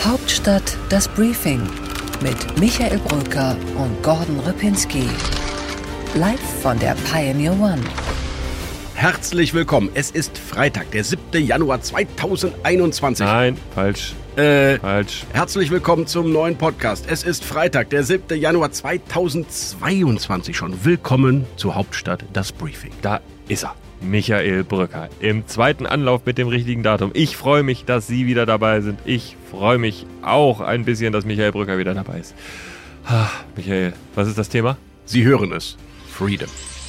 Hauptstadt das Briefing mit Michael Brücker und Gordon Ripinski. Live von der Pioneer One. Herzlich willkommen. Es ist Freitag, der 7. Januar 2021. Nein, falsch. Falsch. Herzlich willkommen zum neuen Podcast. Es ist Freitag, der 7. Januar 2022 schon. Willkommen zur Hauptstadt das Briefing. Da ist er. Michael Brücker im zweiten Anlauf mit dem richtigen Datum. Ich freue mich, dass Sie wieder dabei sind. Ich freue mich auch ein bisschen, dass Michael Brücker wieder dabei ist. Michael, was ist das Thema? Sie hören es. Freedom.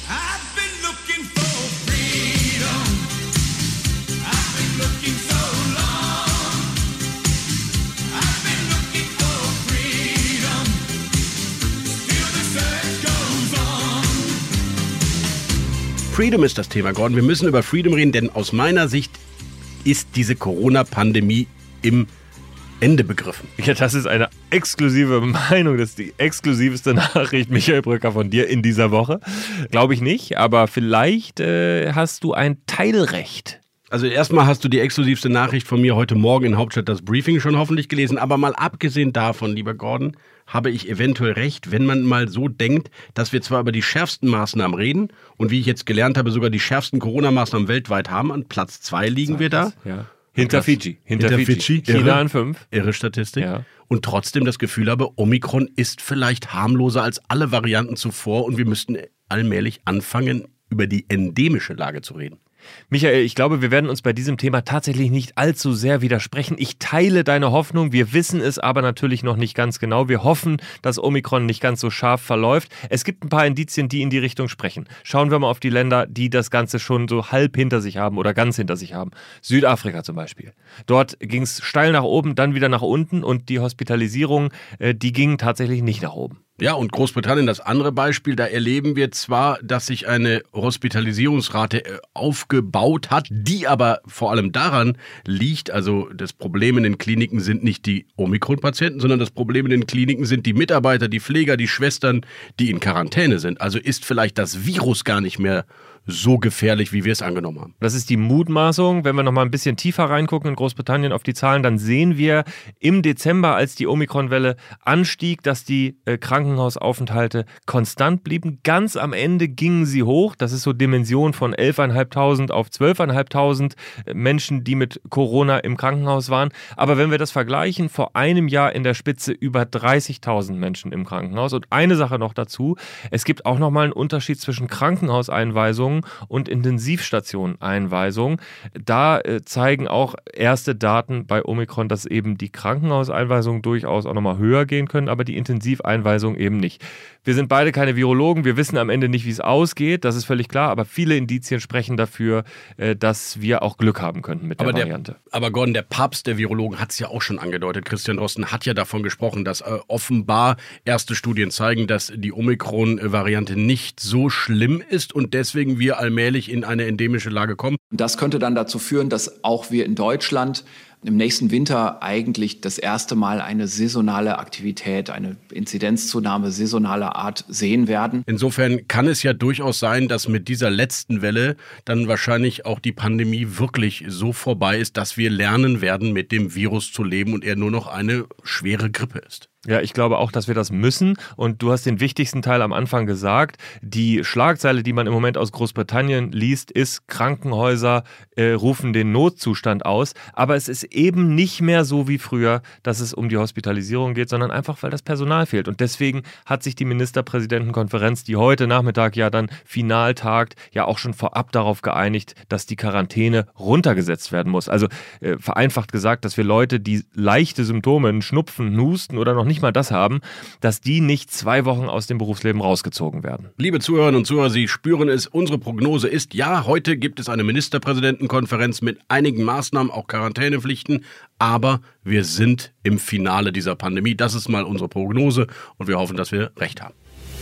Freedom ist das Thema, Gordon. Wir müssen über Freedom reden, denn aus meiner Sicht ist diese Corona-Pandemie im Ende begriffen. Ja, das ist eine exklusive Meinung. Das ist die exklusivste Nachricht, Michael Brücker, von dir in dieser Woche. Glaube ich nicht, aber vielleicht hast du ein Teilrecht. Also erstmal hast du die exklusivste Nachricht von mir heute Morgen in Hauptstadt das Briefing schon hoffentlich gelesen. Aber mal abgesehen davon, lieber Gordon, habe ich eventuell recht, wenn man mal so denkt, dass wir zwar über die schärfsten Maßnahmen reden und wie ich jetzt gelernt habe, sogar die schärfsten Corona-Maßnahmen weltweit haben. An Platz 2 liegen wir da. Ja. Hinter Fidschi. China Irre. An 5. Irre Statistik. Ja. Und trotzdem das Gefühl habe, Omikron ist vielleicht harmloser als alle Varianten zuvor und wir müssten allmählich anfangen, über die endemische Lage zu reden. Michael, ich glaube, wir werden uns bei diesem Thema tatsächlich nicht allzu sehr widersprechen. Ich teile deine Hoffnung. Wir wissen es aber natürlich noch nicht ganz genau. Wir hoffen, dass Omikron nicht ganz so scharf verläuft. Es gibt ein paar Indizien, die in die Richtung sprechen. Schauen wir mal auf die Länder, die das Ganze schon so halb hinter sich haben oder ganz hinter sich haben. Südafrika zum Beispiel. Dort ging es steil nach oben, dann wieder nach unten und die Hospitalisierungen, die gingen tatsächlich nicht nach oben. Ja, und Großbritannien, das andere Beispiel, da erleben wir zwar, dass sich eine Hospitalisierungsrate aufgebaut hat, die aber vor allem daran liegt, also das Problem in den Kliniken sind nicht die Omikron-Patienten, sondern das Problem in den Kliniken sind die Mitarbeiter, die Pfleger, die Schwestern, die in Quarantäne sind. Also ist vielleicht das Virus gar nicht mehr so gefährlich, wie wir es angenommen haben. Das ist die Mutmaßung. Wenn wir noch mal ein bisschen tiefer reingucken in Großbritannien auf die Zahlen, dann sehen wir im Dezember, als die Omikron-Welle anstieg, dass die Krankenhausaufenthalte konstant blieben. Ganz am Ende gingen sie hoch. Das ist so Dimension von 11.500 auf 12.500 Menschen, die mit Corona im Krankenhaus waren. Aber wenn wir das vergleichen, vor einem Jahr in der Spitze über 30.000 Menschen im Krankenhaus. Und eine Sache noch dazu, es gibt auch noch mal einen Unterschied zwischen Krankenhauseinweisungen und Intensivstationen-Einweisungen. Da zeigen auch erste Daten bei Omikron, dass eben die Krankenhauseinweisungen durchaus auch nochmal höher gehen können, aber die Intensiveinweisungen eben nicht. Wir sind beide keine Virologen, wir wissen am Ende nicht, wie es ausgeht, das ist völlig klar, aber viele Indizien sprechen dafür, dass wir auch Glück haben könnten mit der Variante. Aber Gordon, der Papst der Virologen hat es ja auch schon angedeutet. Christian Drosten hat ja davon gesprochen, dass offenbar erste Studien zeigen, dass die Omikron-Variante nicht so schlimm ist und deswegen wir allmählich in eine endemische Lage kommen. Das könnte dann dazu führen, dass auch wir in Deutschland im nächsten Winter eigentlich das erste Mal eine saisonale Aktivität, eine Inzidenzzunahme saisonaler Art sehen werden. Insofern kann es ja durchaus sein, dass mit dieser letzten Welle dann wahrscheinlich auch die Pandemie wirklich so vorbei ist, dass wir lernen werden, mit dem Virus zu leben und er nur noch eine schwere Grippe ist. Ja, ich glaube auch, dass wir das müssen. Und du hast den wichtigsten Teil am Anfang gesagt. Die Schlagzeile, die man im Moment aus Großbritannien liest, ist, Krankenhäuser rufen den Notzustand aus. Aber es ist eben nicht mehr so wie früher, dass es um die Hospitalisierung geht, sondern einfach, weil das Personal fehlt. Und deswegen hat sich die Ministerpräsidentenkonferenz, die heute Nachmittag ja dann final tagt, ja auch schon vorab darauf geeinigt, dass die Quarantäne runtergesetzt werden muss. Also vereinfacht gesagt, dass wir Leute, die leichte Symptome, einen Schnupfen, einen Husten oder noch nicht mal das haben, dass die nicht 2 Wochen aus dem Berufsleben rausgezogen werden. Liebe Zuhörerinnen und Zuhörer, Sie spüren es, unsere Prognose ist, ja, heute gibt es eine Ministerpräsidentenkonferenz mit einigen Maßnahmen, auch Quarantänepflichten, aber wir sind im Finale dieser Pandemie. Das ist mal unsere Prognose und wir hoffen, dass wir recht haben.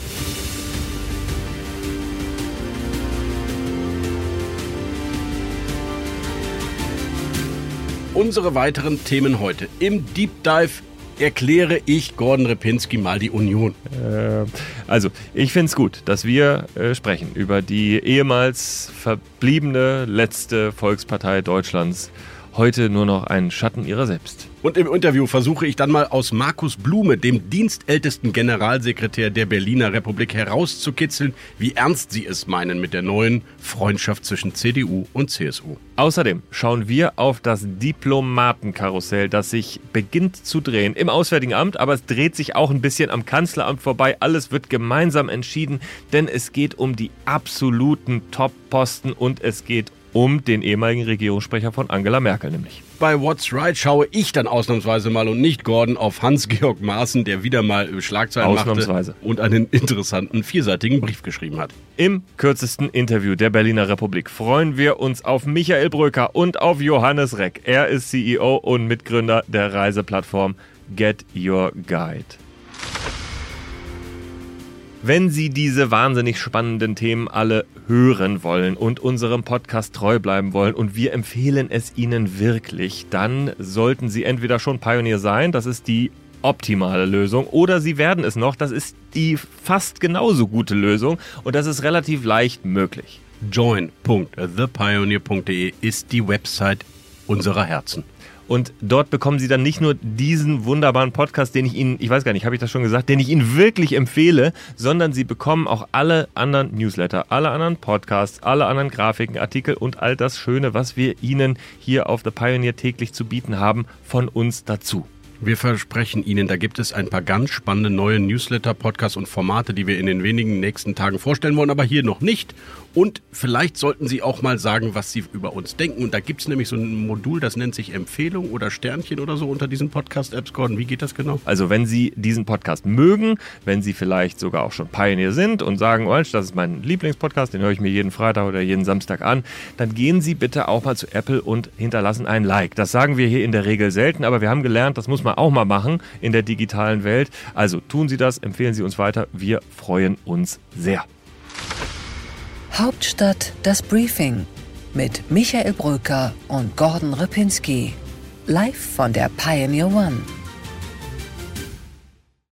Unsere weiteren Themen heute im Deep Dive erkläre ich Gordon Ripinski mal die Union. Also, ich finde es gut, dass wir sprechen über die ehemals verbliebene letzte Volkspartei Deutschlands. heute nur noch ein Schatten ihrer selbst. Und im Interview versuche ich dann mal aus Markus Blume, dem dienstältesten Generalsekretär der Berliner Republik, herauszukitzeln, wie ernst sie es meinen mit der neuen Freundschaft zwischen CDU und CSU. Außerdem schauen wir auf das Diplomatenkarussell, das sich beginnt zu drehen im Auswärtigen Amt, aber es dreht sich auch ein bisschen am Kanzleramt vorbei. Alles wird gemeinsam entschieden, denn es geht um die absoluten Top-Posten und es geht um den ehemaligen Regierungssprecher von Angela Merkel nämlich. Bei What's Right schaue ich dann ausnahmsweise mal und nicht Gordon auf Hans-Georg Maaßen, der wieder mal Schlagzeilen machte und einen interessanten vierseitigen Brief geschrieben hat. Im kürzesten Interview der Berliner Republik freuen wir uns auf Michael Bröker und auf Johannes Reck. Er ist CEO und Mitgründer der Reiseplattform Get Your Guide. Wenn Sie diese wahnsinnig spannenden Themen alle hören wollen und unserem Podcast treu bleiben wollen, und wir empfehlen es Ihnen wirklich, dann sollten Sie entweder schon Pioneer sein, das ist die optimale Lösung, oder Sie werden es noch, das ist die fast genauso gute Lösung und das ist relativ leicht möglich. join.thepioneer.de ist die Website unserer Herzen. Und dort bekommen Sie dann nicht nur diesen wunderbaren Podcast, den ich Ihnen, ich weiß gar nicht, habe ich das schon gesagt, den ich Ihnen wirklich empfehle, sondern Sie bekommen auch alle anderen Newsletter, alle anderen Podcasts, alle anderen Grafiken, Artikel und all das Schöne, was wir Ihnen hier auf The Pioneer täglich zu bieten haben, von uns dazu. Wir versprechen Ihnen, da gibt es ein paar ganz spannende neue Newsletter, Podcasts und Formate, die wir in den wenigen nächsten Tagen vorstellen wollen, aber hier noch nicht. Und vielleicht sollten Sie auch mal sagen, was Sie über uns denken. Und da gibt es nämlich so ein Modul, das nennt sich Empfehlung oder Sternchen oder so unter diesen Podcast-Apps. Gordon, wie geht das genau? Also wenn Sie diesen Podcast mögen, wenn Sie vielleicht sogar auch schon Pioneer sind und sagen, oh, das ist mein Lieblingspodcast, den höre ich mir jeden Freitag oder jeden Samstag an, dann gehen Sie bitte auch mal zu Apple und hinterlassen ein Like. Das sagen wir hier in der Regel selten, aber wir haben gelernt, das muss man auch mal machen in der digitalen Welt. Also tun Sie das, empfehlen Sie uns weiter. Wir freuen uns sehr. Hauptstadt das Briefing mit Michael Bröker und Gordon Ripinski. Live von der Pioneer One.